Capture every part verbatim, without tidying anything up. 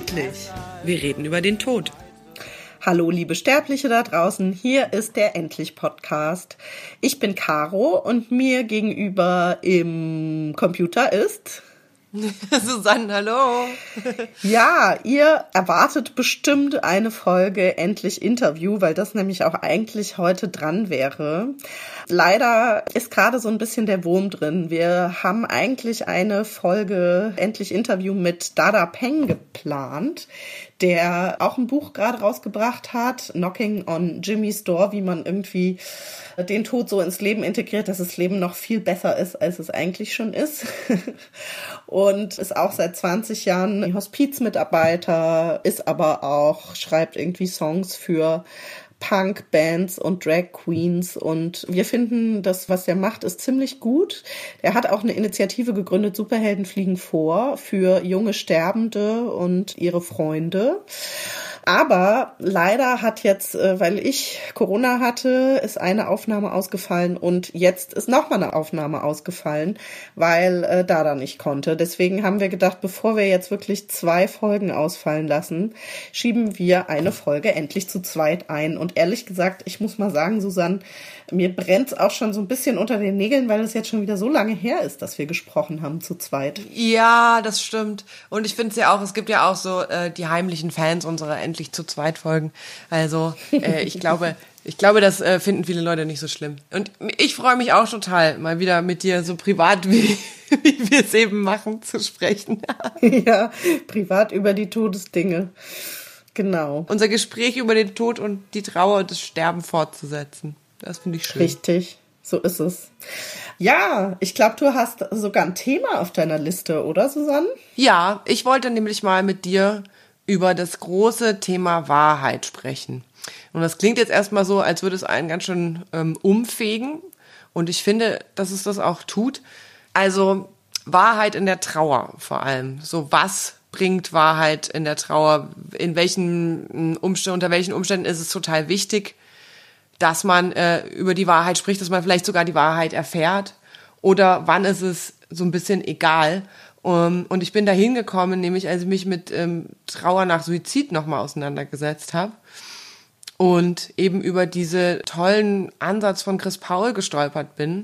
Endlich! Wir reden über den Tod. Hallo liebe Sterbliche da draußen, hier ist der Endlich-Podcast. Ich bin Caro und mir gegenüber im Computer ist... Susanne, hallo. Ja, ihr erwartet bestimmt eine Folge Endlich Interview, weil das nämlich auch eigentlich heute dran wäre. Leider ist gerade so ein bisschen der Wurm drin. Wir haben eigentlich eine Folge Endlich Interview mit Dada Peng geplant, der auch ein Buch gerade rausgebracht hat, Knocking on Jimmy's Door, wie man irgendwie den Tod so ins Leben integriert, dass das Leben noch viel besser ist, als es eigentlich schon ist. Und ist auch seit zwanzig Jahren Hospizmitarbeiter, ist aber auch, schreibt irgendwie Songs für Punk-Bands und Drag-Queens und wir finden, das, was er macht, ist ziemlich gut. Er hat auch eine Initiative gegründet, Superhelden fliegen vor, für junge Sterbende und ihre Freunde. Aber leider hat jetzt, weil ich Corona hatte, ist eine Aufnahme ausgefallen und jetzt ist nochmal eine Aufnahme ausgefallen, weil äh, Dada nicht konnte. Deswegen haben wir gedacht, bevor wir jetzt wirklich zwei Folgen ausfallen lassen, schieben wir eine Folge endlich zu zweit ein. Und ehrlich gesagt, ich muss mal sagen, Susanne, mir brennt's auch schon so ein bisschen unter den Nägeln, weil es jetzt schon wieder so lange her ist, dass wir gesprochen haben zu zweit. Ja, das stimmt. Und ich finde es ja auch, es gibt ja auch so äh, die heimlichen Fans unserer Endlich zu zweit Folgen. Also äh, ich glaube, ich glaube, das äh, finden viele Leute nicht so schlimm. Und ich freue mich auch total, mal wieder mit dir so privat, wie, wie wir es eben machen, zu sprechen. Ja, privat über die Todesdinge. Genau. Unser Gespräch über den Tod und die Trauer und das Sterben fortzusetzen. Das finde ich schön. Richtig, so ist es. Ja, ich glaube, du hast sogar ein Thema auf deiner Liste, oder Susanne? Ja, ich wollte nämlich mal mit dir über das große Thema Wahrheit sprechen. Und das klingt jetzt erstmal so, als würde es einen ganz schön ähm, umfegen. Und ich finde, dass es das auch tut. Also Wahrheit in der Trauer vor allem. So, was bringt Wahrheit in der Trauer? In welchen Umständen, unter welchen Umständen ist es total wichtig, dass man äh, über die Wahrheit spricht, dass man vielleicht sogar die Wahrheit erfährt? Oder wann ist es so ein bisschen egal? Um, und ich bin da hingekommen, nämlich als ich mich mit ähm, Trauer nach Suizid nochmal auseinandergesetzt habe und eben über diese tollen Ansatz von Chris Paul gestolpert bin,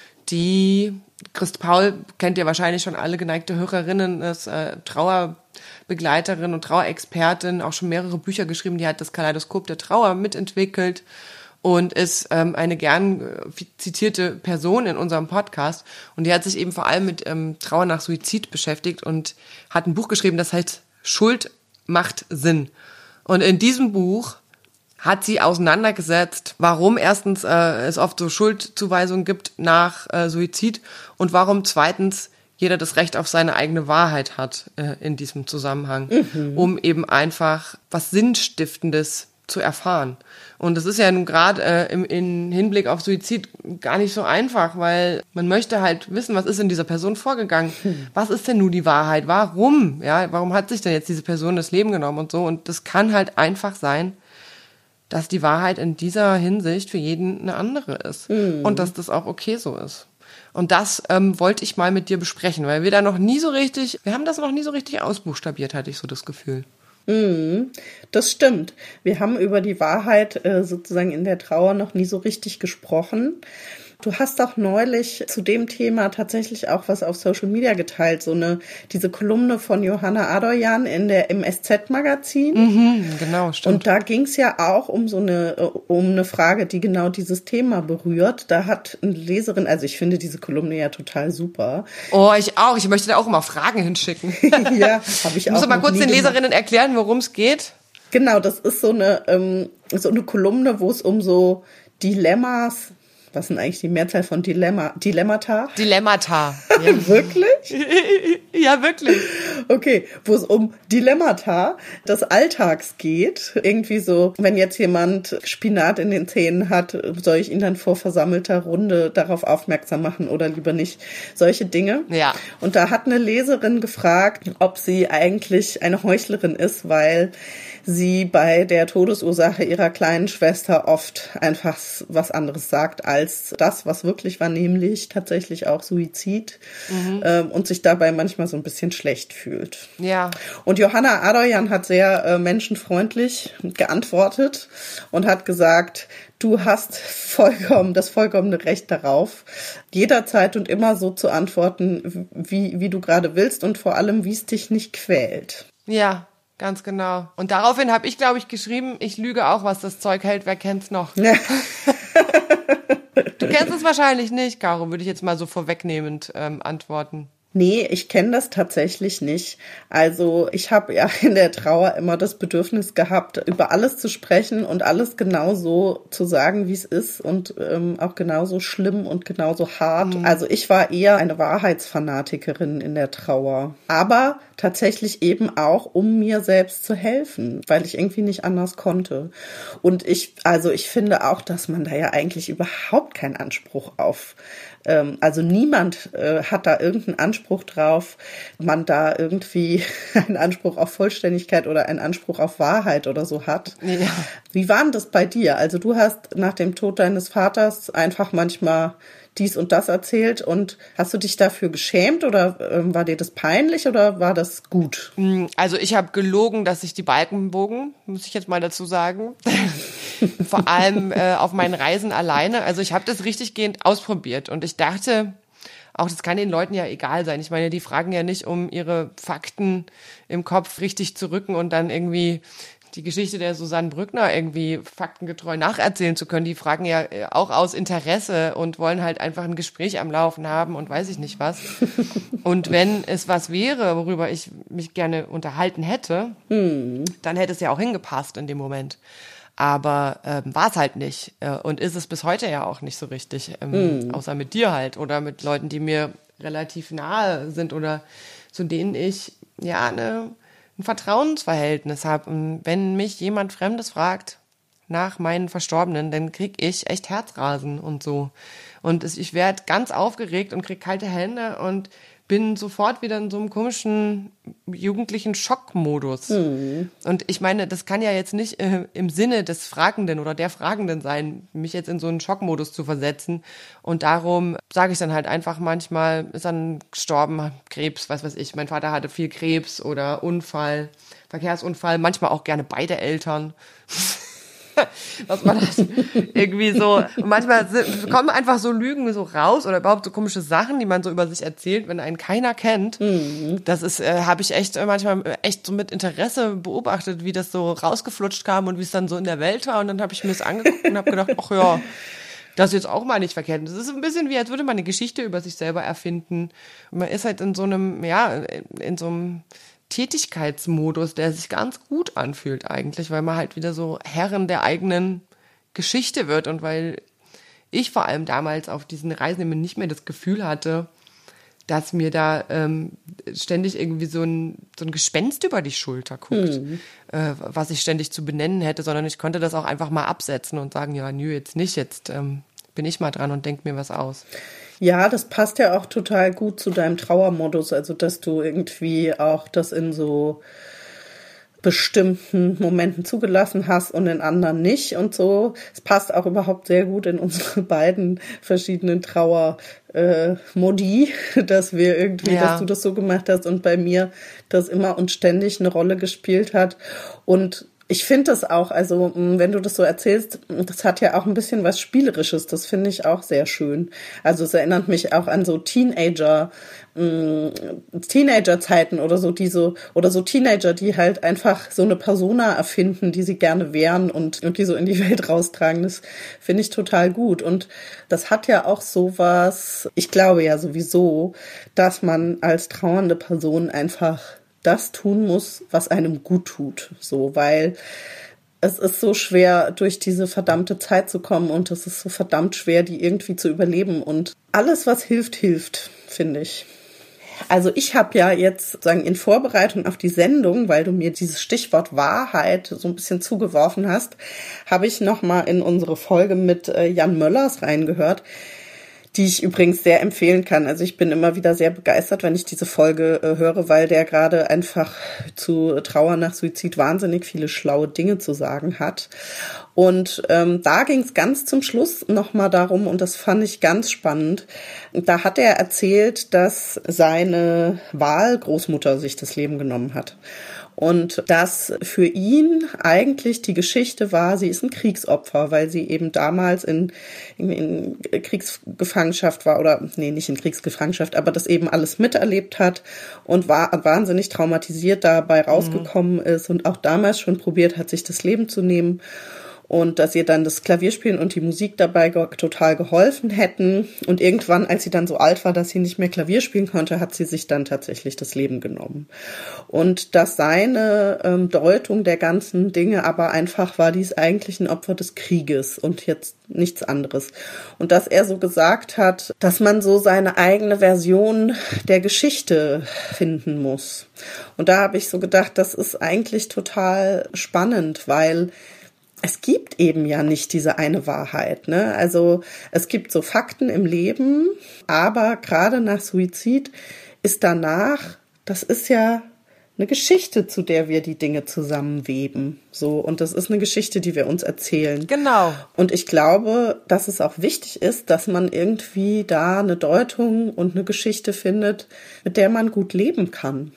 die, Chris Paul kennt ihr wahrscheinlich schon alle, geneigte Hörerinnen, ist äh, Trauerbegleiterin und Trauerexpertin, auch schon mehrere Bücher geschrieben, die hat das Kaleidoskop der Trauer mitentwickelt und ist ähm, eine gern äh, zitierte Person in unserem Podcast. Und die hat sich eben vor allem mit ähm, Trauer nach Suizid beschäftigt und hat ein Buch geschrieben, das heißt Schuld macht Sinn. Und in diesem Buch hat sie auseinandergesetzt, warum erstens äh, es oft so Schuldzuweisungen gibt nach äh, Suizid und warum zweitens jeder das Recht auf seine eigene Wahrheit hat äh, in diesem Zusammenhang, mhm. um eben einfach was Sinnstiftendes zu erfahren. Und das ist ja nun gerade äh, im, im Hinblick auf Suizid gar nicht so einfach, weil man möchte halt wissen, was ist in dieser Person vorgegangen? Hm. Was ist denn nun die Wahrheit? Warum? Ja, warum hat sich denn jetzt diese Person das Leben genommen und so? Und das kann halt einfach sein, dass die Wahrheit in dieser Hinsicht für jeden eine andere ist. Hm. Und dass das auch okay so ist. Und das ähm, wollte ich mal mit dir besprechen, weil wir da noch nie so richtig, wir haben das noch nie so richtig ausbuchstabiert, hatte ich so das Gefühl. Mm, das stimmt. Wir haben über die Wahrheit äh, sozusagen in der Trauer noch nie so richtig gesprochen. Du hast auch neulich zu dem Thema tatsächlich auch was auf Social Media geteilt, so eine diese Kolumne von Johanna Adoyan in der im S Z-Magazin. Mhm, genau, stimmt. Und da ging es ja auch um so eine um eine Frage, die genau dieses Thema berührt. Da hat eine Leserin, also ich finde diese Kolumne ja total super. Oh, ich auch. Ich möchte da auch immer Fragen hinschicken. Ja, habe ich auch. Muss du mal kurz den Leserinnen gemacht. erklären, worum es geht? Genau, das ist so eine ähm, so eine Kolumne, wo es um so Dilemmas. Was sind eigentlich die Mehrzahl von Dilemma? Dilemmata? Dilemmata. Ja. Wirklich? Ja, wirklich. Okay, wo es um Dilemmata des Alltags geht. Irgendwie so, wenn jetzt jemand Spinat in den Zähnen hat, soll ich ihn dann vor versammelter Runde darauf aufmerksam machen oder lieber nicht? Solche Dinge. Ja. Und da hat eine Leserin gefragt, ob sie eigentlich eine Heuchlerin ist, weil sie bei der Todesursache ihrer kleinen Schwester oft einfach was anderes sagt als das, was wirklich war, nämlich tatsächlich auch Suizid, mhm. ähm, und sich dabei manchmal so ein bisschen schlecht fühlt. gefühlt. Ja. Und Johanna Adoyan hat sehr äh, menschenfreundlich geantwortet und hat gesagt, du hast vollkommen das vollkommene Recht darauf, jederzeit und immer so zu antworten, wie, wie du gerade willst und vor allem, wie es dich nicht quält. Ja, ganz genau. Und daraufhin habe ich, glaube ich, geschrieben, ich lüge auch, was das Zeug hält, wer kennt's noch? Ja. Du kennst es wahrscheinlich nicht, Caro, würde ich jetzt mal so vorwegnehmend ähm, antworten. Nee, ich kenne das tatsächlich nicht. Also ich habe ja in der Trauer immer das Bedürfnis gehabt, über alles zu sprechen und alles genauso zu sagen, wie es ist und ähm, auch genauso schlimm und genauso hart. Mhm. Also ich war eher eine Wahrheitsfanatikerin in der Trauer. Aber tatsächlich eben auch, um mir selbst zu helfen, weil ich irgendwie nicht anders konnte. Und ich, also ich finde auch, dass man da ja eigentlich überhaupt keinen Anspruch auf Also niemand äh, hat da irgendeinen Anspruch drauf, man da irgendwie einen Anspruch auf Vollständigkeit oder einen Anspruch auf Wahrheit oder so hat. Ja. Wie war denn das bei dir? Also du hast nach dem Tod deines Vaters einfach manchmal dies und das erzählt und hast du dich dafür geschämt oder äh, war dir das peinlich oder war das gut? Also ich habe gelogen, dass sich die Balken bogen, muss ich jetzt mal dazu sagen. Vor allem äh, auf meinen Reisen alleine. Also ich habe das richtiggehend ausprobiert und ich dachte, auch das kann den Leuten ja egal sein. Ich meine, die fragen ja nicht, um ihre Fakten im Kopf richtig zu rücken und dann irgendwie die Geschichte der Susanne Brückner irgendwie faktengetreu nacherzählen zu können. Die fragen ja auch aus Interesse und wollen halt einfach ein Gespräch am Laufen haben und weiß ich nicht was. Und wenn es was wäre, worüber ich mich gerne unterhalten hätte, hm. dann hätte es ja auch hingepasst in dem Moment. Aber ähm, war es halt nicht äh, und ist es bis heute ja auch nicht so richtig, ähm, mm. außer mit dir halt oder mit Leuten, die mir relativ nahe sind oder zu denen ich ja eine, ein Vertrauensverhältnis habe. Und wenn mich jemand Fremdes fragt nach meinen Verstorbenen, dann krieg ich echt Herzrasen und so. Und es, ich werde ganz aufgeregt und krieg kalte Hände und bin sofort wieder in so einem komischen jugendlichen Schockmodus. Mhm. Und ich meine, das kann ja jetzt nicht äh, im Sinne des Fragenden oder der Fragenden sein, mich jetzt in so einen Schockmodus zu versetzen. Und darum sage ich dann halt einfach manchmal, ist dann gestorben, Krebs, was weiß ich. Mein Vater hatte viel Krebs oder Unfall, Verkehrsunfall, manchmal auch gerne beide Eltern. Was man das irgendwie so, manchmal kommen einfach so Lügen so raus oder überhaupt so komische Sachen, die man so über sich erzählt, wenn einen keiner kennt. Mhm. Das ist, äh, habe ich echt manchmal echt so mit Interesse beobachtet, wie das so rausgeflutscht kam und wie es dann so in der Welt war. Und dann habe ich mir das angeguckt und habe gedacht, ach ja, das ist jetzt auch mal nicht verkehrt. Das ist ein bisschen wie, als würde man eine Geschichte über sich selber erfinden. Und man ist halt in so einem, ja, in so einem Tätigkeitsmodus, der sich ganz gut anfühlt eigentlich, weil man halt wieder so Herrin der eigenen Geschichte wird und weil ich vor allem damals auf diesen Reisen immer nicht mehr das Gefühl hatte, dass mir da ähm, ständig irgendwie so ein, so ein Gespenst über die Schulter guckt, mhm. äh, was ich ständig zu benennen hätte, sondern ich konnte das auch einfach mal absetzen und sagen, ja, nö, jetzt nicht, jetzt ähm, bin ich mal dran und denk mir was aus. Ja, das passt ja auch total gut zu deinem Trauermodus, also dass du irgendwie auch das in so bestimmten Momenten zugelassen hast und in anderen nicht und so. Es passt auch überhaupt sehr gut in unsere beiden verschiedenen Trauer-Modi, äh, dass wir irgendwie, ja. dass du das so gemacht hast und bei mir das immer und ständig eine Rolle gespielt hat. Und ich finde das auch, also wenn du das so erzählst, das hat ja auch ein bisschen was Spielerisches, das finde ich auch sehr schön. Also es erinnert mich auch an so Teenager, mh, Teenager-Zeiten oder so, die so, oder so Teenager, die halt einfach so eine Persona erfinden, die sie gerne wären und, und die so in die Welt raustragen. Das finde ich total gut. Und das hat ja auch sowas, ich glaube ja sowieso, dass man als trauernde Person einfach das tun muss, was einem gut tut, so, weil es ist so schwer, durch diese verdammte Zeit zu kommen und es ist so verdammt schwer, die irgendwie zu überleben und alles, was hilft, hilft, finde ich. Also ich habe ja jetzt sozusagen in Vorbereitung auf die Sendung, weil du mir dieses Stichwort Wahrheit so ein bisschen zugeworfen hast, habe ich nochmal in unsere Folge mit Jan Möllers reingehört. die ich übrigens sehr empfehlen kann. Also ich bin immer wieder sehr begeistert, wenn ich diese Folge äh, höre, weil der gerade einfach zu Trauer nach Suizid wahnsinnig viele schlaue Dinge zu sagen hat. Und ähm, da ging es ganz zum Schluss nochmal darum, und das fand ich ganz spannend, da hat er erzählt, dass seine Wahlgroßmutter sich das Leben genommen hat. Und dass für ihn eigentlich die Geschichte war, sie ist ein Kriegsopfer, weil sie eben damals in, in, in Kriegsgefangenschaft war, oder nee, nicht in Kriegsgefangenschaft, aber das eben alles miterlebt hat und war wahnsinnig traumatisiert dabei rausgekommen mhm. ist und auch damals schon probiert hat, sich das Leben zu nehmen. Und dass ihr dann das Klavierspielen und die Musik dabei ge- total geholfen hätten. Und irgendwann, als sie dann so alt war, dass sie nicht mehr Klavier spielen konnte, hat sie sich dann tatsächlich das Leben genommen. Und dass seine ähm, Deutung der ganzen Dinge aber einfach war, die ist eigentlich ein Opfer des Krieges und jetzt nichts anderes. Und dass er so gesagt hat, dass man so seine eigene Version der Geschichte finden muss. Und da habe ich so gedacht, das ist eigentlich total spannend, weil es gibt eben ja nicht diese eine Wahrheit, ne? Also es gibt so Fakten im Leben, aber gerade nach Suizid ist danach, das ist ja eine Geschichte, zu der wir die Dinge zusammenweben, so, und das ist eine Geschichte, die wir uns erzählen. Genau. Und ich glaube, dass es auch wichtig ist, dass man irgendwie da eine Deutung und eine Geschichte findet, mit der man gut leben kann.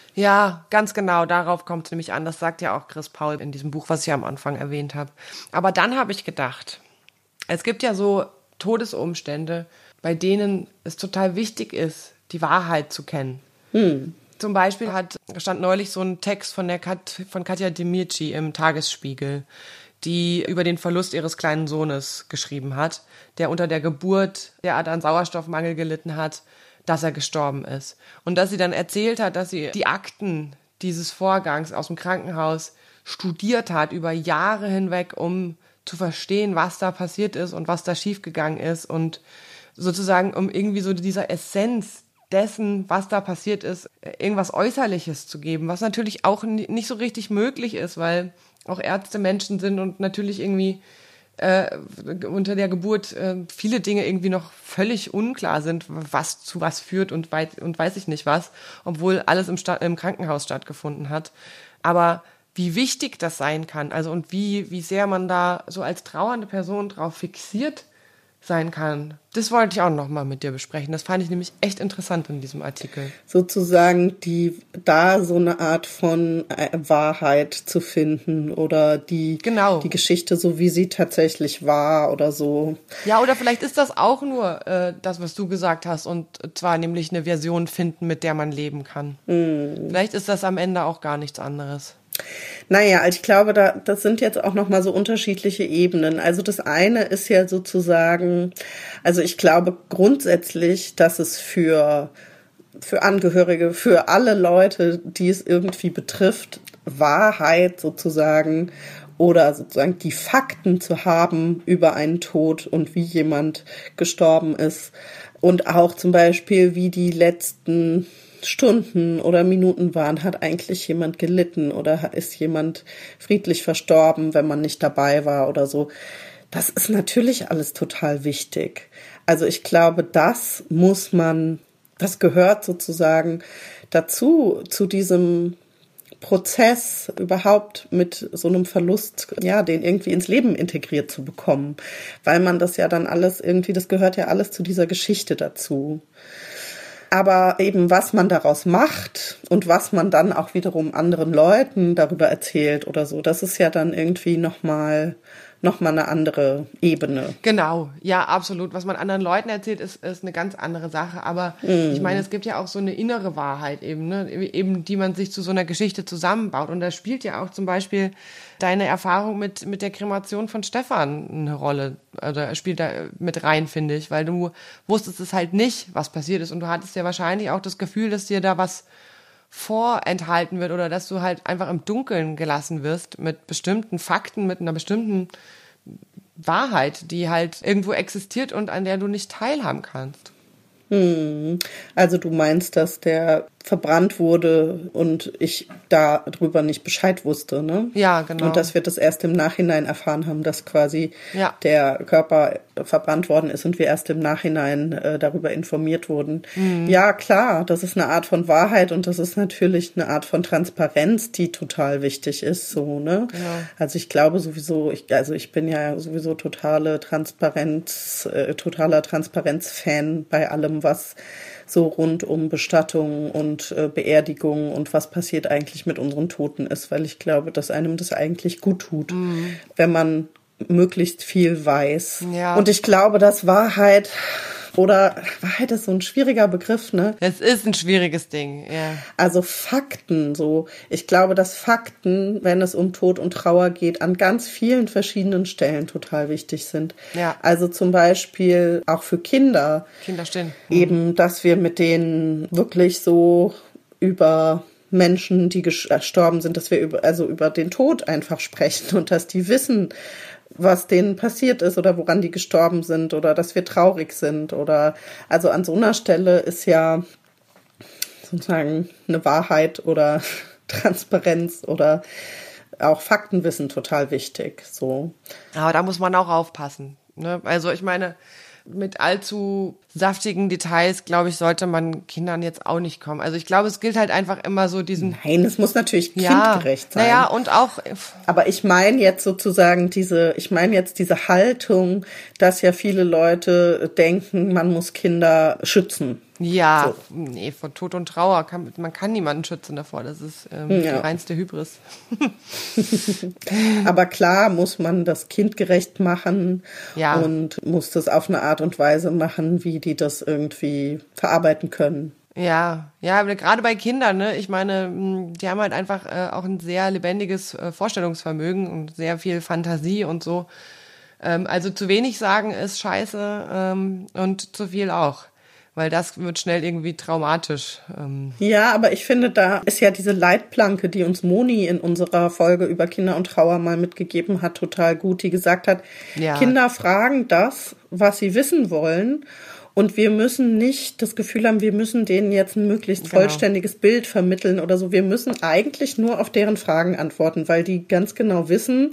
Ja, ganz genau, darauf kommt es nämlich an. Das sagt ja auch Chris Paul in diesem Buch, was ich am Anfang erwähnt habe. Aber dann habe ich gedacht, es gibt ja so Todesumstände, bei denen es total wichtig ist, die Wahrheit zu kennen. Hm. Zum Beispiel hat, stand neulich so ein Text von, der Kat, von Katja Demirci im Tagesspiegel, die über den Verlust ihres kleinen Sohnes geschrieben hat, der unter der Geburt derart an Sauerstoffmangel gelitten hat, dass er gestorben ist. Und dass sie dann erzählt hat, dass sie die Akten dieses Vorgangs aus dem Krankenhaus studiert hat über Jahre hinweg, um zu verstehen, was da passiert ist und was da schiefgegangen ist und sozusagen, um irgendwie so dieser Essenz dessen, was da passiert ist, irgendwas Äußerliches zu geben, was natürlich auch nicht so richtig möglich ist, weil auch Ärzte Menschen sind und natürlich irgendwie Äh, unter der Geburt äh, viele Dinge irgendwie noch völlig unklar sind, was zu was führt und, weit, und weiß ich nicht was, obwohl alles im, Sta- im Krankenhaus stattgefunden hat. Aber wie wichtig das sein kann, also und wie, wie sehr man da so als trauernde Person drauf fixiert sein kann, das wollte ich auch noch mal mit dir besprechen. Das fand ich nämlich echt interessant in diesem Artikel. Sozusagen die da so eine Art von Wahrheit zu finden oder die, genau. die Geschichte so, wie sie tatsächlich war oder so. Ja, oder vielleicht ist das auch nur äh, das, was du gesagt hast, und zwar nämlich eine Version finden, mit der man leben kann. Mm. Vielleicht ist das am Ende auch gar nichts anderes. Naja, also ich glaube, da, das sind jetzt auch nochmal so unterschiedliche Ebenen. Also das eine ist ja sozusagen, also ich glaube grundsätzlich, dass es für, für Angehörige, für alle Leute, die es irgendwie betrifft, Wahrheit sozusagen oder sozusagen die Fakten zu haben über einen Tod und wie jemand gestorben ist und auch zum Beispiel, wie die letzten Stunden oder Minuten waren, hat eigentlich jemand gelitten oder ist jemand friedlich verstorben, wenn man nicht dabei war oder so. Das ist natürlich alles total wichtig. Also ich glaube, das muss man, das gehört sozusagen dazu, zu diesem Prozess überhaupt mit so einem Verlust, ja, den irgendwie ins Leben integriert zu bekommen, weil man das ja dann alles irgendwie, das gehört ja alles zu dieser Geschichte dazu. Aber eben, was man daraus macht und was man dann auch wiederum anderen Leuten darüber erzählt oder so, das ist ja dann irgendwie nochmal noch mal eine andere Ebene. Genau, ja, absolut. Was man anderen Leuten erzählt, ist, ist eine ganz andere Sache. Aber mm. ich meine, es gibt ja auch so eine innere Wahrheit eben, ne? Eben, die man sich zu so einer Geschichte zusammenbaut. Und da spielt ja auch zum Beispiel deine Erfahrung mit, mit der Kremation von Stefan eine Rolle. Also er spielt da mit rein, finde ich, weil du wusstest es halt nicht, was passiert ist. Und du hattest ja wahrscheinlich auch das Gefühl, dass dir da was vorenthalten wird oder dass du halt einfach im Dunkeln gelassen wirst mit bestimmten Fakten, mit einer bestimmten Wahrheit, die halt irgendwo existiert und an der du nicht teilhaben kannst. Hm. Also du meinst, dass der verbrannt wurde und ich darüber nicht Bescheid wusste, ne? Ja, genau. Und dass wir das erst im Nachhinein erfahren haben, dass quasi ja. der Körper verbrannt worden ist und wir erst im Nachhinein äh, darüber informiert wurden. Mhm. Ja, klar, das ist eine Art von Wahrheit und das ist natürlich eine Art von Transparenz, die total wichtig ist, so, ne? Genau. Also ich glaube sowieso, ich, also ich bin ja sowieso totale Transparenz, äh, totaler Transparenz-Fan bei allem, was so rund um Bestattung und äh, Beerdigung und was passiert eigentlich mit unseren Toten ist, weil ich glaube, dass einem das eigentlich gut tut, mhm. wenn man möglichst viel weiß. Ja. Und ich glaube, dass Wahrheit oder Wahrheit ist so ein schwieriger Begriff, ne? Es ist ein schwieriges Ding, ja. Also Fakten, so. Ich glaube, dass Fakten, wenn es um Tod und Trauer geht, an ganz vielen verschiedenen Stellen total wichtig sind. Ja. Also zum Beispiel auch für Kinder. Kinder stehen. Eben, dass wir mit denen wirklich so über Menschen, die gestorben sind, dass wir über, also über den Tod einfach sprechen und dass die wissen, was denen passiert ist oder woran die gestorben sind oder dass wir traurig sind oder, also an so einer Stelle ist ja sozusagen eine Wahrheit oder Transparenz oder auch Faktenwissen total wichtig, so. Aber da muss man auch aufpassen, ne? Also ich meine, mit allzu saftigen Details, glaube ich, sollte man Kindern jetzt auch nicht kommen. Also ich glaube, es gilt halt einfach immer so diesen... Nein, es muss natürlich ja, kindgerecht sein. Naja, und auch... Aber ich meine jetzt sozusagen diese, ich meine jetzt diese Haltung, dass ja viele Leute denken, man muss Kinder schützen. Ja, so. Nee, von Tod und Trauer, kann, man kann niemanden schützen davor. Das ist ähm, ja. die reinste Hybris. Aber klar muss man das kindgerecht machen ja. und muss das auf eine Art und Weise machen, wie die das irgendwie verarbeiten können. Ja, ja, aber gerade bei Kindern, ne? Ich meine, die haben halt einfach äh, auch ein sehr lebendiges äh, Vorstellungsvermögen und sehr viel Fantasie und so. Ähm, also zu wenig sagen ist scheiße ähm, und zu viel auch. Weil das wird schnell irgendwie traumatisch. Ähm. Ja, aber ich finde, da ist ja diese Leitplanke, die uns Moni in unserer Folge über Kinder und Trauer mal mitgegeben hat, total gut, die gesagt hat, ja. Kinder fragen das, was sie wissen wollen. Und wir müssen nicht das Gefühl haben, wir müssen denen jetzt ein möglichst genau. vollständiges Bild vermitteln oder so. Wir müssen eigentlich nur auf deren Fragen antworten, weil die ganz genau wissen,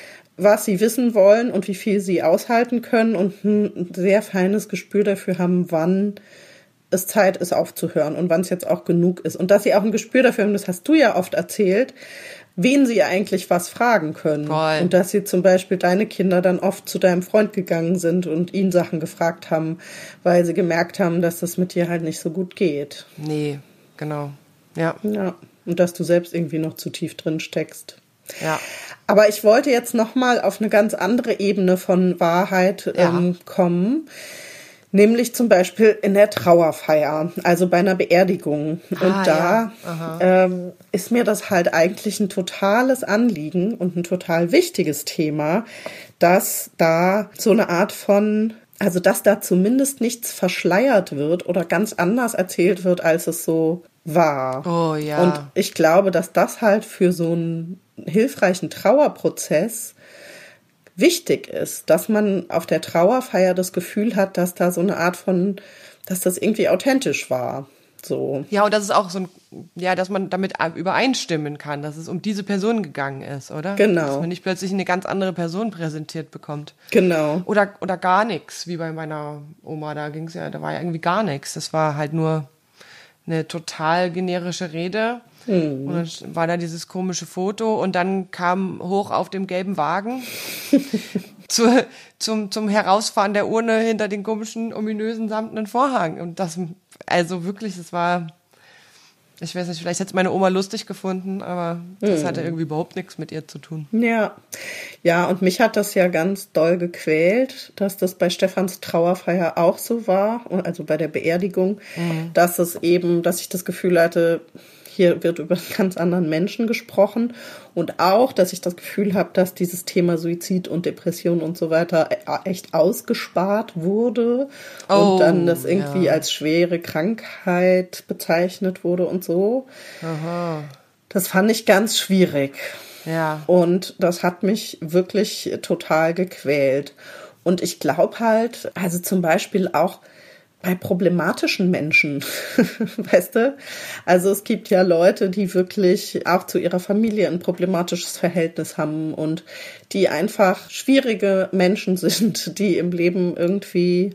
was sie wissen wollen und wie viel sie aushalten können und ein sehr feines Gespür dafür haben, wann es Zeit ist aufzuhören und wann es jetzt auch genug ist. Und dass sie auch ein Gespür dafür haben, das hast du ja oft erzählt, wen sie eigentlich was fragen können. Voll. Und dass sie zum Beispiel deine Kinder dann oft zu deinem Freund gegangen sind und ihn Sachen gefragt haben, weil sie gemerkt haben, dass das mit dir halt nicht so gut geht. Nee, genau. Ja. Ja. Und dass du selbst irgendwie noch zu tief drin steckst. Ja. Aber ich wollte jetzt noch mal auf eine ganz andere Ebene von Wahrheit ja. ähm, kommen, nämlich zum Beispiel in der Trauerfeier, also bei einer Beerdigung. Ah, und da ja. ähm, ist mir das halt eigentlich ein totales Anliegen und ein total wichtiges Thema, dass da so eine Art von, also dass da zumindest nichts verschleiert wird oder ganz anders erzählt wird, als es so war. Oh ja. Und ich glaube, dass das halt für so einen hilfreichen Trauerprozess wichtig ist, dass man auf der Trauerfeier das Gefühl hat, dass da so eine Art von, dass das irgendwie authentisch war. So. Ja, und das ist auch so ein, ja, dass man damit übereinstimmen kann, dass es um diese Person gegangen ist, oder? Genau. Dass man nicht plötzlich eine ganz andere Person präsentiert bekommt. Genau. Oder, oder gar nichts, wie bei meiner Oma, da ging's ja, da war ja irgendwie gar nichts. Das war halt nur eine total generische Rede. Mhm. Und dann war da dieses komische Foto und dann kam hoch auf dem gelben Wagen zu, zum, zum Herausfahren der Urne hinter den komischen, ominösen, samtenen Vorhang. Und das, also wirklich, das war, ich weiß nicht, vielleicht hätte es meine Oma lustig gefunden, aber das mhm. hatte irgendwie überhaupt nichts mit ihr zu tun. Ja, ja, und mich hat das ja ganz doll gequält, dass das bei Stefans Trauerfeier auch so war, also bei der Beerdigung, mhm. dass es eben, dass ich das Gefühl hatte, hier wird über einen ganz anderen Menschen gesprochen und auch, dass ich das Gefühl habe, dass dieses Thema Suizid und Depression und so weiter echt ausgespart wurde oh, und dann das irgendwie ja. als schwere Krankheit bezeichnet wurde und so. Aha. Das fand ich ganz schwierig. Ja. Und das hat mich wirklich total gequält. Und ich glaube halt, also zum Beispiel auch, bei problematischen Menschen, weißt du? Also es gibt ja Leute, die wirklich auch zu ihrer Familie ein problematisches Verhältnis haben und die einfach schwierige Menschen sind, die im Leben irgendwie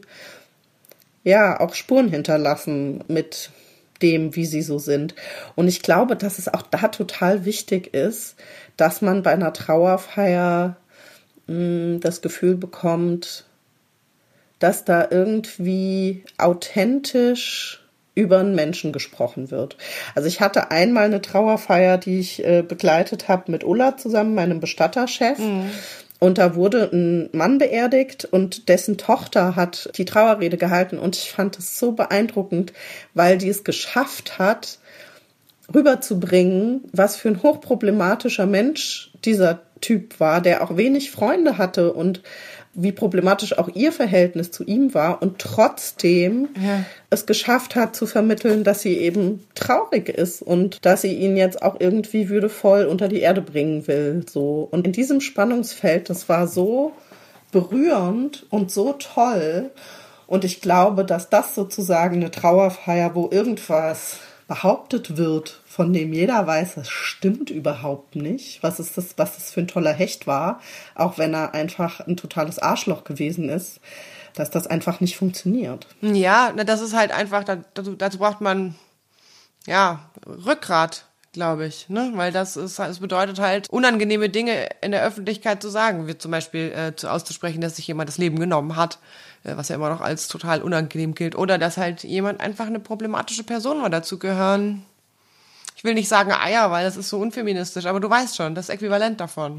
ja auch Spuren hinterlassen mit dem, wie sie so sind. Und ich glaube, dass es auch da total wichtig ist, dass man bei einer Trauerfeier mh, das Gefühl bekommt, dass da irgendwie authentisch über einen Menschen gesprochen wird. Also ich hatte einmal eine Trauerfeier, die ich äh, begleitet habe mit Ulla zusammen, meinem Bestatterchef. Mhm. Und da wurde ein Mann beerdigt und dessen Tochter hat die Trauerrede gehalten. Und ich fand es so beeindruckend, weil die es geschafft hat, rüberzubringen, was für ein hochproblematischer Mensch dieser Typ war, der auch wenig Freunde hatte und wie problematisch auch ihr Verhältnis zu ihm war und trotzdem ja. es geschafft hat zu vermitteln, dass sie eben traurig ist und dass sie ihn jetzt auch irgendwie würdevoll unter die Erde bringen will. So. Und in diesem Spannungsfeld, das war so berührend und so toll. Und ich glaube, dass das sozusagen eine Trauerfeier, wo irgendwas behauptet wird, von dem jeder weiß, das stimmt überhaupt nicht, was ist das, was das für ein toller Hecht war, auch wenn er einfach ein totales Arschloch gewesen ist, dass das einfach nicht funktioniert. Ja, das ist halt einfach, dazu, dazu braucht man, ja, Rückgrat, glaube ich, ne, weil das ist, es bedeutet halt, unangenehme Dinge in der Öffentlichkeit zu sagen, wie zum Beispiel äh, zu auszusprechen, dass sich jemand das Leben genommen hat, äh, was ja immer noch als total unangenehm gilt, oder dass halt jemand einfach eine problematische Person war. Dazu gehören, ich will nicht sagen Eier, weil das ist so unfeministisch, aber du weißt schon, das Äquivalent davon.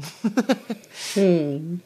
hm.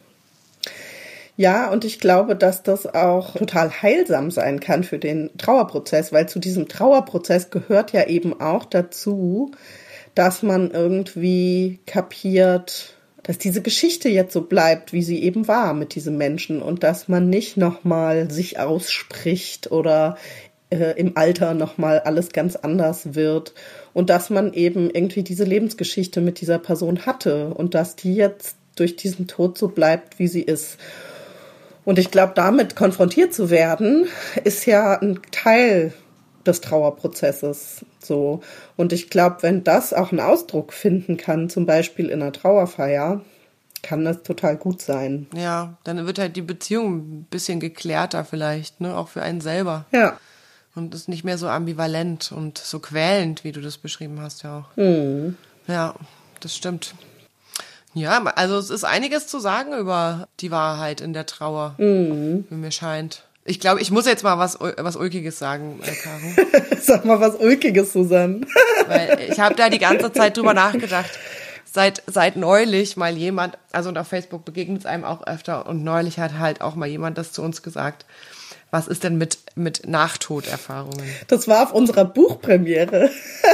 Ja, und ich glaube, dass das auch total heilsam sein kann für den Trauerprozess, weil zu diesem Trauerprozess gehört ja eben auch dazu, dass man irgendwie kapiert, dass diese Geschichte jetzt so bleibt, wie sie eben war mit diesem Menschen und dass man nicht nochmal sich ausspricht oder äh, im Alter nochmal alles ganz anders wird und dass man eben irgendwie diese Lebensgeschichte mit dieser Person hatte und dass die jetzt durch diesen Tod so bleibt, wie sie ist. Und ich glaube, damit konfrontiert zu werden, ist ja ein Teil des Trauerprozesses. So. Und ich glaube, wenn das auch einen Ausdruck finden kann, zum Beispiel in einer Trauerfeier, kann das total gut sein. Ja, dann wird halt die Beziehung ein bisschen geklärter vielleicht, ne, auch für einen selber. Ja. Und ist nicht mehr so ambivalent und so quälend, wie du das beschrieben hast, ja auch. Mhm. Ja, das stimmt. Ja, also es ist einiges zu sagen über die Wahrheit in der Trauer, mhm. wie mir scheint. Ich glaube, ich muss jetzt mal was was Ulkiges sagen, äh, Caro. Sag mal was Ulkiges, Susanne. Weil ich habe da die ganze Zeit drüber nachgedacht. Seit seit neulich mal jemand, also und auf Facebook begegnet es einem auch öfter, und neulich hat halt auch mal jemand das zu uns gesagt. Was ist denn mit mit Nachtoderfahrungen? Das war auf unserer Buchpremiere.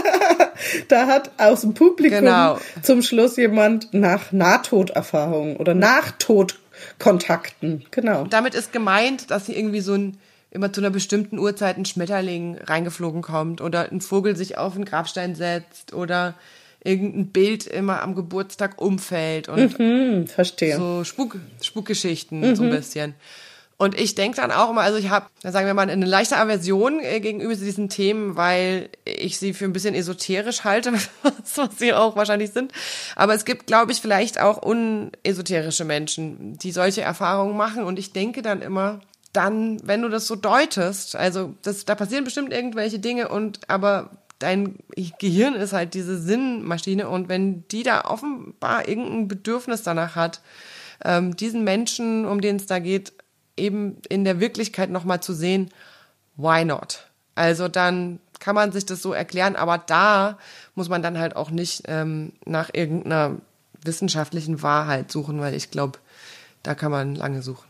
Da hat aus dem Publikum genau. zum Schluss jemand nach Nahtoderfahrungen oder Nachtodkontakten, genau. Und damit ist gemeint, dass sie irgendwie so ein, immer zu einer bestimmten Uhrzeit ein Schmetterling reingeflogen kommt oder ein Vogel sich auf einen Grabstein setzt oder irgendein Bild immer am Geburtstag umfällt und mhm, verstehe. So Spuk, Spukgeschichten mhm. so ein bisschen. Und ich denke dann auch immer, also ich habe, sagen wir mal, eine leichte Aversion äh, gegenüber diesen Themen, weil ich sie für ein bisschen esoterisch halte, was sie auch wahrscheinlich sind. Aber es gibt, glaube ich, vielleicht auch unesoterische Menschen, die solche Erfahrungen machen. Und ich denke dann immer, dann, wenn du das so deutest, also das, da passieren bestimmt irgendwelche Dinge, und aber dein Gehirn ist halt diese Sinnmaschine, und wenn die da offenbar irgendein Bedürfnis danach hat, ähm, diesen Menschen, um den es da geht, eben in der Wirklichkeit nochmal zu sehen, why not? Also dann kann man sich das so erklären, aber da muss man dann halt auch nicht ähm, nach irgendeiner wissenschaftlichen Wahrheit suchen, weil ich glaube, da kann man lange suchen.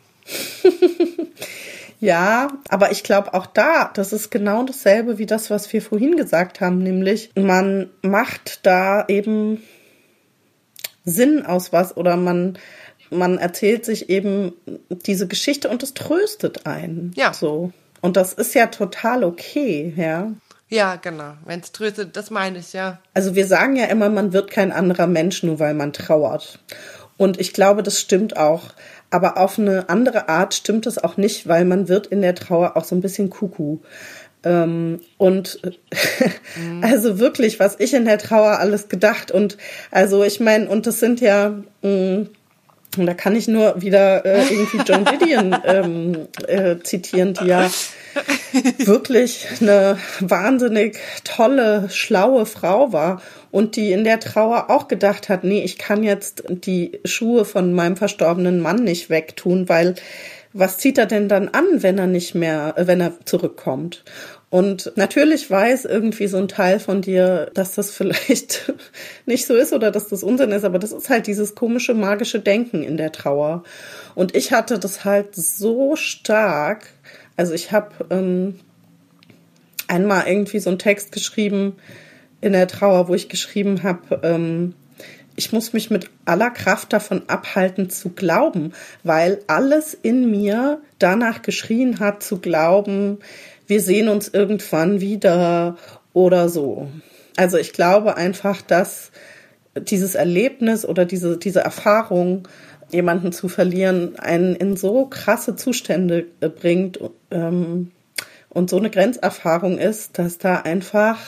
Ja, aber ich glaube auch da, das ist genau dasselbe wie das, was wir vorhin gesagt haben, nämlich man macht da eben Sinn aus was oder man Man erzählt sich eben diese Geschichte und es tröstet einen. Ja. So. Und das ist ja total okay, ja. Ja, genau. Wenn es tröstet, das meine ich, ja. Also wir sagen ja immer, man wird kein anderer Mensch, nur weil man trauert. Und ich glaube, das stimmt auch. Aber auf eine andere Art stimmt es auch nicht, weil man wird in der Trauer auch so ein bisschen Kuckuck. Ähm, und mhm. also wirklich, was ich in der Trauer alles gedacht. Und also ich meine, und das sind ja, mh, und da kann ich nur wieder äh, irgendwie Joan Didion ähm, äh, zitieren, die ja wirklich eine wahnsinnig tolle, schlaue Frau war und die in der Trauer auch gedacht hat, nee, ich kann jetzt die Schuhe von meinem verstorbenen Mann nicht wegtun, weil was zieht er denn dann an, wenn er nicht mehr, wenn er zurückkommt? Und natürlich weiß irgendwie so ein Teil von dir, dass das vielleicht nicht so ist oder dass das Unsinn ist, aber das ist halt dieses komische, magische Denken in der Trauer. Und ich hatte das halt so stark. Also ich habe ähm, einmal irgendwie so einen Text geschrieben in der Trauer, wo ich geschrieben habe, ähm, ich muss mich mit aller Kraft davon abhalten zu glauben, weil alles in mir danach geschrien hat zu glauben, wir sehen uns irgendwann wieder oder so. Also ich glaube einfach, dass dieses Erlebnis oder diese, diese Erfahrung, jemanden zu verlieren, einen in so krasse Zustände bringt ähm, und so eine Grenzerfahrung ist, dass da einfach,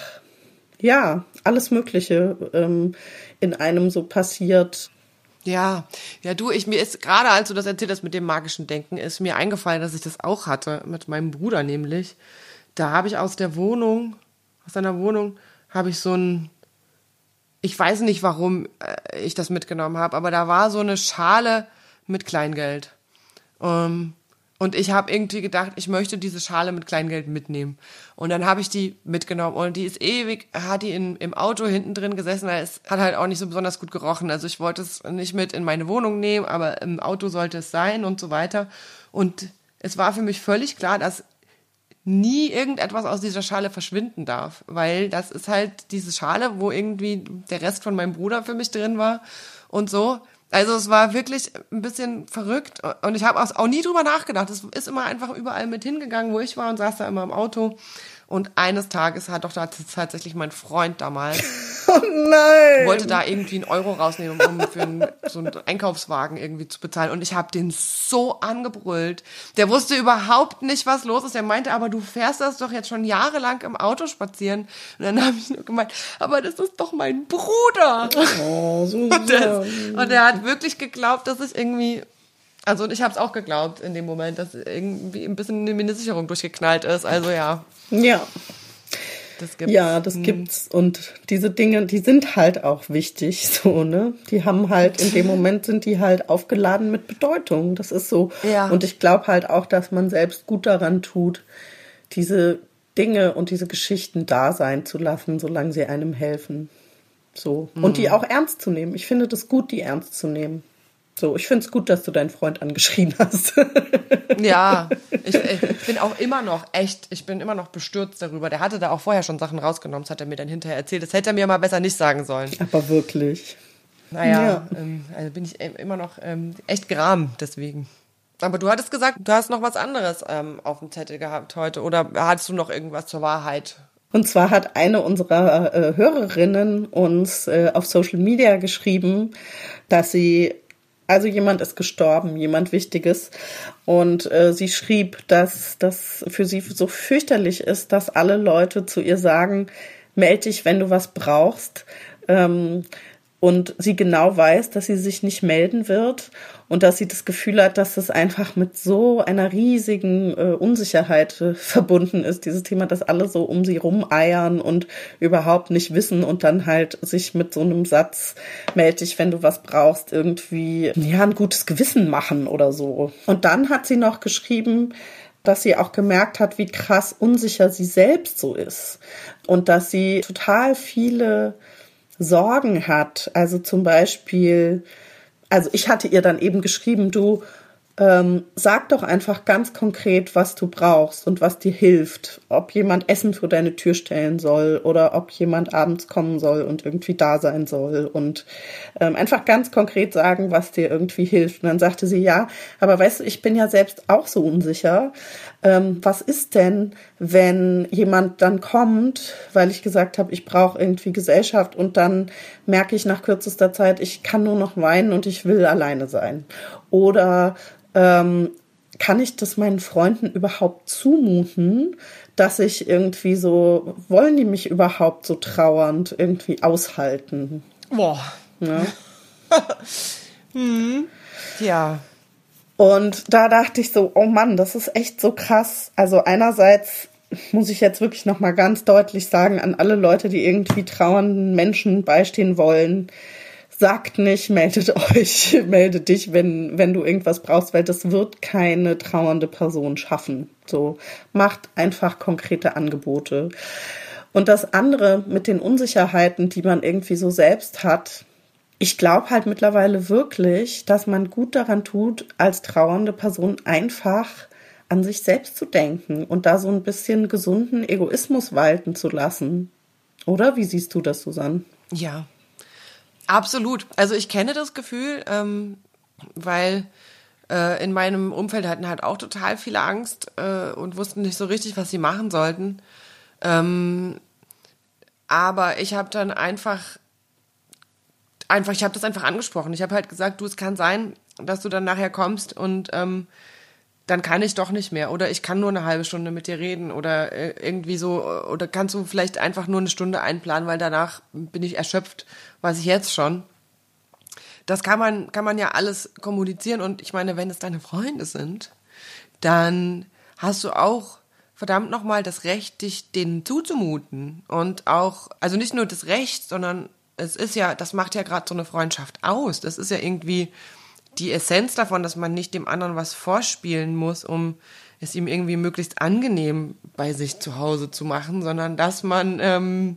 ja, alles Mögliche ähm, in einem so passiert. Ja, ja du, ich mir ist, gerade als du das erzählt hast mit dem magischen Denken, ist mir eingefallen, dass ich das auch hatte, mit meinem Bruder nämlich. Da habe ich aus der Wohnung, aus seiner Wohnung, habe ich so ein, ich weiß nicht, warum äh, ich das mitgenommen habe, aber da war so eine Schale mit Kleingeld. Um, und ich habe irgendwie gedacht, ich möchte diese Schale mit Kleingeld mitnehmen. Und dann habe ich die mitgenommen und die ist ewig, hat die in, im Auto hinten drin gesessen, weil es hat halt auch nicht so besonders gut gerochen. Also ich wollte es nicht mit in meine Wohnung nehmen, aber im Auto sollte es sein und so weiter. Und es war für mich völlig klar, dass nie irgendetwas aus dieser Schale verschwinden darf, weil das ist halt diese Schale, wo irgendwie der Rest von meinem Bruder für mich drin war und so. Also es war wirklich ein bisschen verrückt und ich habe auch nie drüber nachgedacht. Es ist immer einfach überall mit hingegangen, wo ich war und saß da immer im Auto. Und eines Tages hat doch da tatsächlich mein Freund damals, oh nein, wollte da irgendwie einen Euro rausnehmen, um für einen, so einen Einkaufswagen irgendwie zu bezahlen. Und ich habe den so angebrüllt. Der wusste überhaupt nicht, was los ist. Der meinte, aber du fährst das doch jetzt schon jahrelang im Auto spazieren. Und dann habe ich nur gemeint, aber das ist doch mein Bruder. Oh, so und, das, und er hat wirklich geglaubt, dass ich irgendwie... Also und ich habe es auch geglaubt in dem Moment, dass irgendwie ein bisschen eine Sicherung durchgeknallt ist. Also ja. Ja. Das gibt's. Ja, das hm. gibt's. Und diese Dinge, die sind halt auch wichtig, so, ne? Die haben halt, in dem Moment sind die halt aufgeladen mit Bedeutung. Das ist so. Ja. Und ich glaube halt auch, dass man selbst gut daran tut, diese Dinge und diese Geschichten da sein zu lassen, solange sie einem helfen. So. Und die auch ernst zu nehmen. Ich finde das gut, die ernst zu nehmen. So, ich finde es gut, dass du deinen Freund angeschrien hast. Ja, ich, ich bin auch immer noch echt, ich bin immer noch bestürzt darüber. Der hatte da auch vorher schon Sachen rausgenommen, das hat er mir dann hinterher erzählt. Das hätte er mir mal besser nicht sagen sollen. Aber wirklich. Naja, ja. ähm, also bin ich immer noch ähm, echt gram deswegen. Aber du hattest gesagt, du hast noch was anderes ähm, auf dem Zettel gehabt heute. Oder hattest du noch irgendwas zur Wahrheit? Und zwar hat eine unserer äh, Hörerinnen uns äh, auf Social Media geschrieben, dass sie... Also jemand ist gestorben, jemand Wichtiges. Und äh, sie schrieb, dass das für sie so fürchterlich ist, dass alle Leute zu ihr sagen, meld dich, wenn du was brauchst. Ähm, und sie genau weiß, dass sie sich nicht melden wird und dass sie das Gefühl hat, dass das einfach mit so einer riesigen äh, Unsicherheit äh, verbunden ist, dieses Thema, dass alle so um sie rumeiern und überhaupt nicht wissen und dann halt sich mit so einem Satz, melde dich, wenn du was brauchst, irgendwie ja ein gutes Gewissen machen oder so. Und dann hat sie noch geschrieben, dass sie auch gemerkt hat, wie krass unsicher sie selbst so ist und dass sie total viele Sorgen hat. Also zum Beispiel, also ich hatte ihr dann eben geschrieben, du, Ähm, sag doch einfach ganz konkret, was du brauchst und was dir hilft. Ob jemand Essen vor deine Tür stellen soll oder ob jemand abends kommen soll und irgendwie da sein soll. Und ähm, einfach ganz konkret sagen, was dir irgendwie hilft. Und dann sagte sie, ja, aber weißt du, ich bin ja selbst auch so unsicher. Ähm, was ist denn, wenn jemand dann kommt, weil ich gesagt habe, ich brauche irgendwie Gesellschaft und dann merke ich nach kürzester Zeit, ich kann nur noch weinen und ich will alleine sein. Oder ähm, kann ich das meinen Freunden überhaupt zumuten, dass ich irgendwie so, wollen die mich überhaupt so trauernd irgendwie aushalten? Boah. Ja. hm. Ja. Und da dachte ich so, oh Mann, das ist echt so krass. Also einerseits muss ich jetzt wirklich nochmal ganz deutlich sagen an alle Leute, die irgendwie trauernden Menschen beistehen wollen, sagt nicht, meldet euch, melde dich, wenn, wenn du irgendwas brauchst, weil das wird keine trauernde Person schaffen. So, macht einfach konkrete Angebote. Und das andere mit den Unsicherheiten, die man irgendwie so selbst hat, ich glaube halt mittlerweile wirklich, dass man gut daran tut, als trauernde Person einfach an sich selbst zu denken und da so ein bisschen gesunden Egoismus walten zu lassen. Oder? Wie siehst du das, Susanne? Ja. Absolut. Also ich kenne das Gefühl, ähm, weil äh, in meinem Umfeld hatten halt auch total viele Angst äh, und wussten nicht so richtig, was sie machen sollten. Ähm, aber ich habe dann einfach, einfach, ich habe das einfach angesprochen. Ich habe halt gesagt, du, es kann sein, dass du dann nachher kommst und ähm, dann kann ich doch nicht mehr oder ich kann nur eine halbe Stunde mit dir reden oder äh, irgendwie so, oder kannst du vielleicht einfach nur eine Stunde einplanen, weil danach bin ich erschöpft, weiß ich jetzt schon. Das kann man, kann man ja alles kommunizieren und ich meine, wenn es deine Freunde sind, dann hast du auch verdammt nochmal das Recht, dich denen zuzumuten und auch, also nicht nur das Recht, sondern es ist ja, das macht ja gerade so eine Freundschaft aus, das ist ja irgendwie die Essenz davon, dass man nicht dem anderen was vorspielen muss, um es ihm irgendwie möglichst angenehm bei sich zu Hause zu machen, sondern dass man ähm,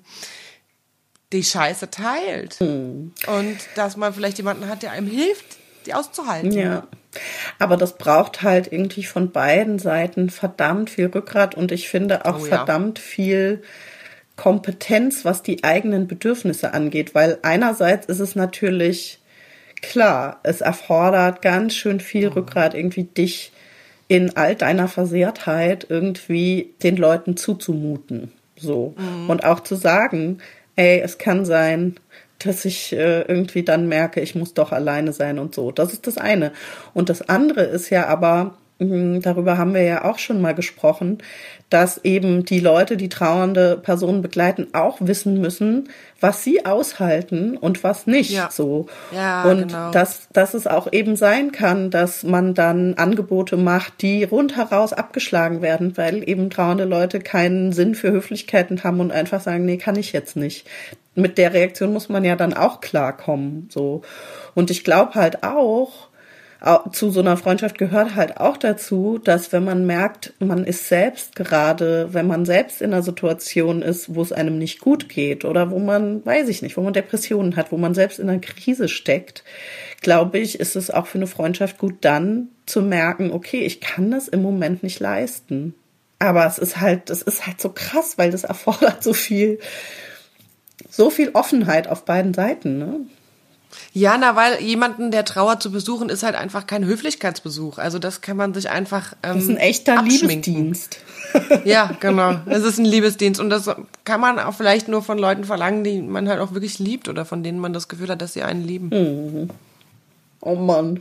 die Scheiße teilt. Hm. Und dass man vielleicht jemanden hat, der einem hilft, die auszuhalten. Ja, aber das braucht halt irgendwie von beiden Seiten verdammt viel Rückgrat und ich finde auch oh, ja. verdammt viel Kompetenz, was die eigenen Bedürfnisse angeht, weil einerseits ist es natürlich klar, es erfordert ganz schön viel mhm. Rückgrat, irgendwie dich in all deiner Versehrtheit irgendwie den Leuten zuzumuten. So. Mhm. Und auch zu sagen, ey, es kann sein, dass ich äh, irgendwie dann merke, ich muss doch alleine sein und so. Das ist das eine. Und das andere ist ja aber, mh, darüber haben wir ja auch schon mal gesprochen, dass eben die Leute, die trauernde Personen begleiten, auch wissen müssen, was sie aushalten und was nicht. Ja. So. Ja, und genau. dass, dass es auch eben sein kann, dass man dann Angebote macht, die rundheraus abgeschlagen werden, weil eben trauernde Leute keinen Sinn für Höflichkeiten haben und einfach sagen, nee, kann ich jetzt nicht. Mit der Reaktion muss man ja dann auch klarkommen. So. Und ich glaube halt auch, zu so einer Freundschaft gehört halt auch dazu, dass wenn man merkt, man ist selbst gerade, wenn man selbst in einer Situation ist, wo es einem nicht gut geht oder wo man, weiß ich nicht, wo man Depressionen hat, wo man selbst in einer Krise steckt, glaube ich, ist es auch für eine Freundschaft gut dann zu merken, okay, ich kann das im Moment nicht leisten. Aber es ist halt, das ist halt so krass, weil das erfordert so viel, so viel Offenheit auf beiden Seiten, ne? Ja, na, weil jemanden, der trauert, zu besuchen, ist halt einfach kein Höflichkeitsbesuch. Also das kann man sich einfach ähm, das ist ein echter abschminken. Liebesdienst. Ja, genau. Es ist ein Liebesdienst und das kann man auch vielleicht nur von Leuten verlangen, die man halt auch wirklich liebt oder von denen man das Gefühl hat, dass sie einen lieben. Mhm. Oh Mann.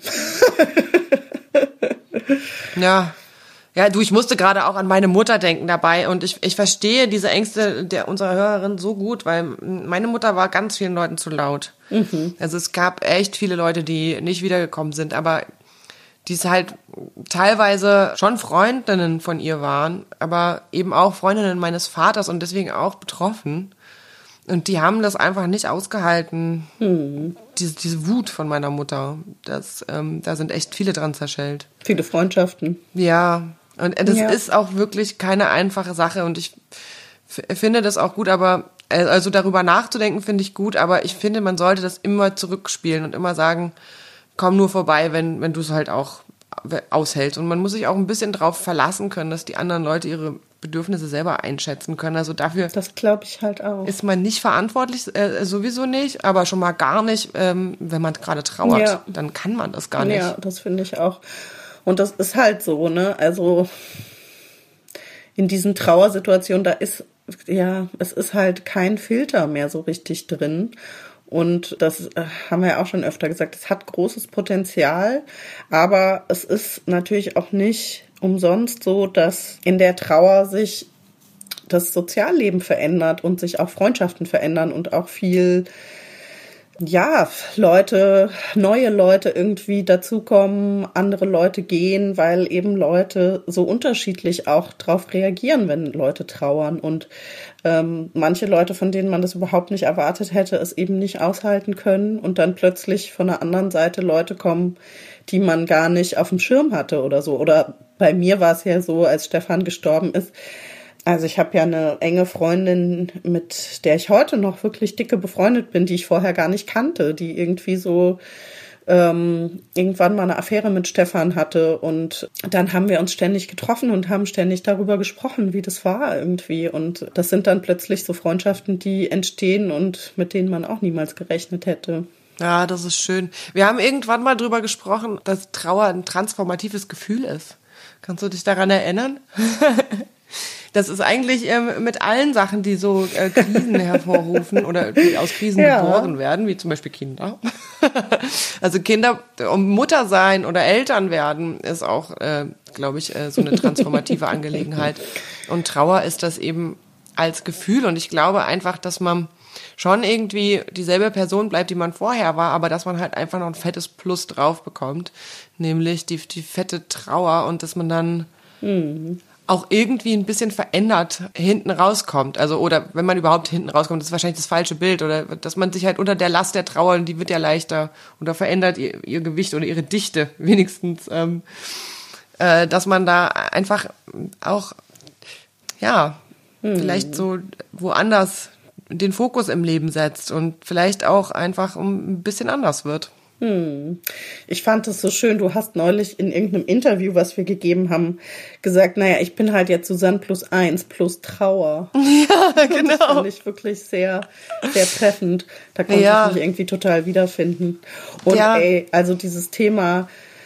Ja. Ja, du, ich musste gerade auch an meine Mutter denken dabei und ich, ich verstehe diese Ängste der unserer Hörerin so gut, weil meine Mutter war ganz vielen Leuten zu laut. Mhm. Also es gab echt viele Leute, die nicht wiedergekommen sind, aber die es halt teilweise schon Freundinnen von ihr waren, aber eben auch Freundinnen meines Vaters und deswegen auch betroffen. Und die haben das einfach nicht ausgehalten, hm. diese, diese Wut von meiner Mutter. Das, ähm, da sind echt viele dran zerschellt. Viele Freundschaften. Ja, und das ja. ist auch wirklich keine einfache Sache und ich f- finde das auch gut, aber also darüber nachzudenken finde ich gut, aber ich finde, man sollte das immer zurückspielen und immer sagen, komm nur vorbei, wenn wenn du es halt auch aushält. Und man muss sich auch ein bisschen drauf verlassen können, dass die anderen Leute ihre Bedürfnisse selber einschätzen können. Also dafür das glaube ich halt auch. Ist man nicht verantwortlich, äh, sowieso nicht, aber schon mal gar nicht, ähm, wenn man gerade trauert. Ja. Dann kann man das gar nicht. Ja, das finde ich auch. Und das ist halt so, ne? Also in diesen Trauersituationen, da ist, ja, es ist halt kein Filter mehr so richtig drin. Und das haben wir ja auch schon öfter gesagt, es hat großes Potenzial, aber es ist natürlich auch nicht umsonst so, dass in der Trauer sich das Sozialleben verändert und sich auch Freundschaften verändern und auch viel, ja, Leute, neue Leute irgendwie dazukommen, andere Leute gehen, weil eben Leute so unterschiedlich auch drauf reagieren, wenn Leute trauern und ähm, manche Leute, von denen man das überhaupt nicht erwartet hätte, es eben nicht aushalten können und dann plötzlich von der anderen Seite Leute kommen, die man gar nicht auf dem Schirm hatte oder so. Oder bei mir war es ja so, als Stefan gestorben ist. Also ich habe ja eine enge Freundin, mit der ich heute noch wirklich dicke befreundet bin, die ich vorher gar nicht kannte, die irgendwie so ähm, irgendwann mal eine Affäre mit Stefan hatte. Und dann haben wir uns ständig getroffen und haben ständig darüber gesprochen, wie das war irgendwie. Und das sind dann plötzlich so Freundschaften, die entstehen und mit denen man auch niemals gerechnet hätte. Ja, das ist schön. Wir haben irgendwann mal drüber gesprochen, dass Trauer ein transformatives Gefühl ist. Kannst du dich daran erinnern? Das ist eigentlich ähm, mit allen Sachen, die so äh, Krisen hervorrufen oder die aus Krisen ja. geboren werden, wie zum Beispiel Kinder. Also Kinder, um Mutter sein oder Eltern werden, ist auch, äh, glaube ich, äh, so eine transformative Angelegenheit. Und Trauer ist das eben als Gefühl. Und ich glaube einfach, dass man schon irgendwie dieselbe Person bleibt, die man vorher war, aber dass man halt einfach noch ein fettes Plus drauf bekommt, nämlich die, die fette Trauer und dass man dann mhm. auch irgendwie ein bisschen verändert hinten rauskommt. Also, oder wenn man überhaupt hinten rauskommt, das ist wahrscheinlich das falsche Bild, oder dass man sich halt unter der Last der Trauer, die wird ja leichter, oder verändert ihr, ihr Gewicht oder ihre Dichte wenigstens, ähm, äh, dass man da einfach auch, ja, hm. vielleicht so woanders den Fokus im Leben setzt und vielleicht auch einfach ein bisschen anders wird. Hm. Ich fand es so schön, du hast neulich in irgendeinem Interview, was wir gegeben haben, gesagt, naja, ich bin halt jetzt Susanne plus eins plus Trauer. Ja, genau. Das fand ich wirklich sehr, sehr treffend. Da konnte ja. ich mich irgendwie total wiederfinden. Und ja. ey, also dieses Thema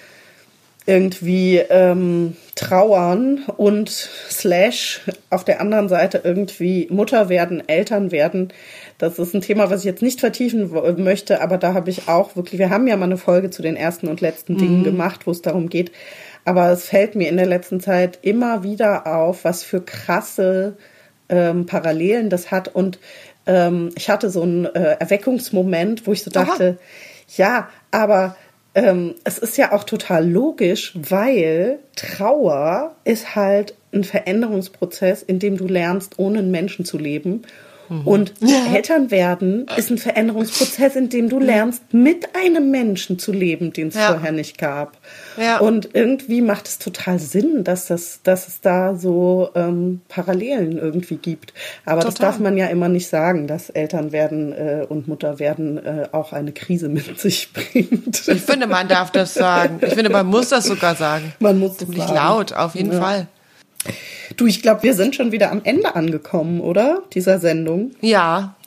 irgendwie ähm, trauern und slash auf der anderen Seite irgendwie Mutter werden, Eltern werden. Das ist ein Thema, was ich jetzt nicht vertiefen möchte, aber da habe ich auch wirklich, wir haben ja mal eine Folge zu den ersten und letzten mhm. Dingen gemacht, wo es darum geht. Aber es fällt mir in der letzten Zeit immer wieder auf, was für krasse ähm, Parallelen das hat. Und ähm, ich hatte so einen äh, Erweckungsmoment, wo ich so dachte, Aha. ja, aber Ähm, es ist ja auch total logisch, weil Trauer ist halt ein Veränderungsprozess, in dem du lernst, ohne einen Menschen zu leben. Mhm. Und ja. Eltern werden ist ein Veränderungsprozess, in dem du lernst, mit einem Menschen zu leben, den es ja. vorher nicht gab. Ja. Und irgendwie macht es total Sinn, dass, das, dass es da so ähm, Parallelen irgendwie gibt. Aber total. Das darf man ja immer nicht sagen, dass Eltern werden äh, und Mutter werden äh, auch eine Krise mit sich bringt. Ich finde, man darf das sagen. Ich finde, man muss das sogar sagen. Man muss Ziemlich sagen. laut, auf jeden ja. Fall. Du, ich glaube, wir sind schon wieder am Ende angekommen, oder? Dieser Sendung. Ja.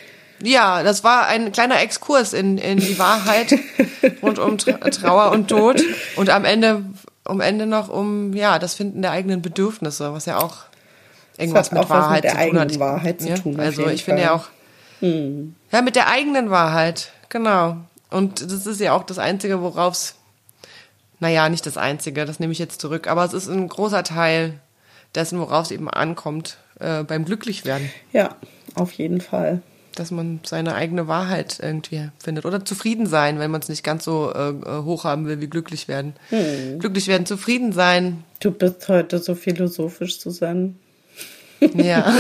Ja, das war ein kleiner Exkurs in, in die Wahrheit rund um Trauer und Tod. Und am Ende, am Ende noch um, ja, das Finden der eigenen Bedürfnisse, was ja auch irgendwas mit Wahrheit mit der zu tun hat. Wahrheit zu tun, ja? Also ich finde ja auch, hm. ja, mit der eigenen Wahrheit, genau. Und das ist ja auch das Einzige, worauf es, naja, nicht das Einzige, das nehme ich jetzt zurück, aber es ist ein großer Teil dessen, worauf es eben ankommt, äh, beim Glücklichwerden. Ja, auf jeden Fall. Dass man seine eigene Wahrheit irgendwie findet. Oder zufrieden sein, wenn man es nicht ganz so äh, hoch haben will wie glücklich werden. Hm. Glücklich werden, zufrieden sein. Du bist heute so philosophisch, Susanne. Ja.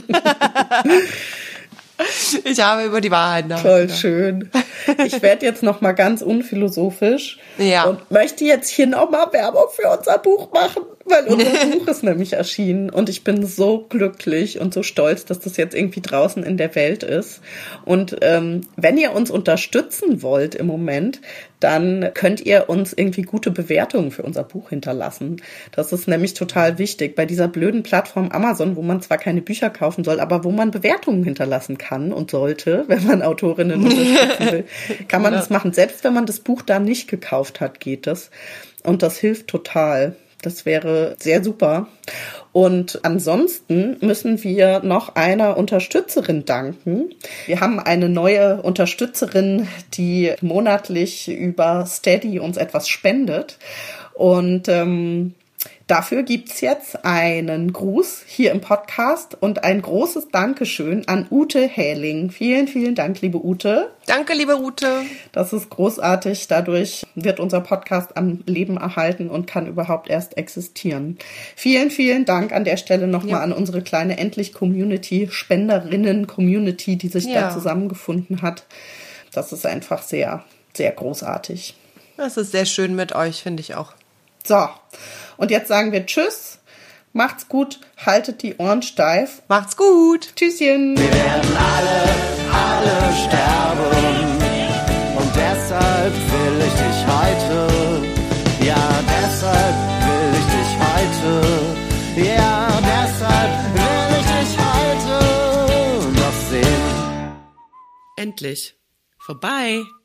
Ich habe über die Wahrheit nachgedacht. Voll schön. Ich werde jetzt noch mal ganz unphilosophisch ja. und möchte jetzt hier noch mal Werbung für unser Buch machen, Weil unser Buch ist nämlich erschienen und ich bin so glücklich und so stolz, dass das jetzt irgendwie draußen in der Welt ist. Und ähm, wenn ihr uns unterstützen wollt im Moment, dann könnt ihr uns irgendwie gute Bewertungen für unser Buch hinterlassen. Das ist nämlich total wichtig. Bei dieser blöden Plattform Amazon, wo man zwar keine Bücher kaufen soll, aber wo man Bewertungen hinterlassen kann und sollte, wenn man Autorinnen unterstützen will, kann man ja. das machen. Selbst wenn man das Buch da nicht gekauft hat, geht das. Und das hilft total. Das wäre sehr super. Und ansonsten müssen wir noch einer Unterstützerin danken. Wir haben eine neue Unterstützerin, die monatlich über Steady uns etwas spendet. Und ähm, dafür gibt's jetzt einen Gruß hier im Podcast und ein großes Dankeschön an Ute Häling. Vielen, vielen Dank, liebe Ute. Danke, liebe Ute. Das ist großartig. Dadurch wird unser Podcast am Leben erhalten und kann überhaupt erst existieren. Vielen, vielen Dank an der Stelle nochmal ja. an unsere kleine Endlich-Community, Spenderinnen-Community, die sich ja. da zusammengefunden hat. Das ist einfach sehr, sehr großartig. Das ist sehr schön mit euch, finde ich auch. So, und jetzt sagen wir Tschüss, macht's gut, haltet die Ohren steif. Macht's gut. Tschüsschen. Wir werden alle, alle sterben und deshalb will ich dich heute, ja deshalb will ich dich heute, ja deshalb will ich dich heute noch sehen. Endlich. Vorbei.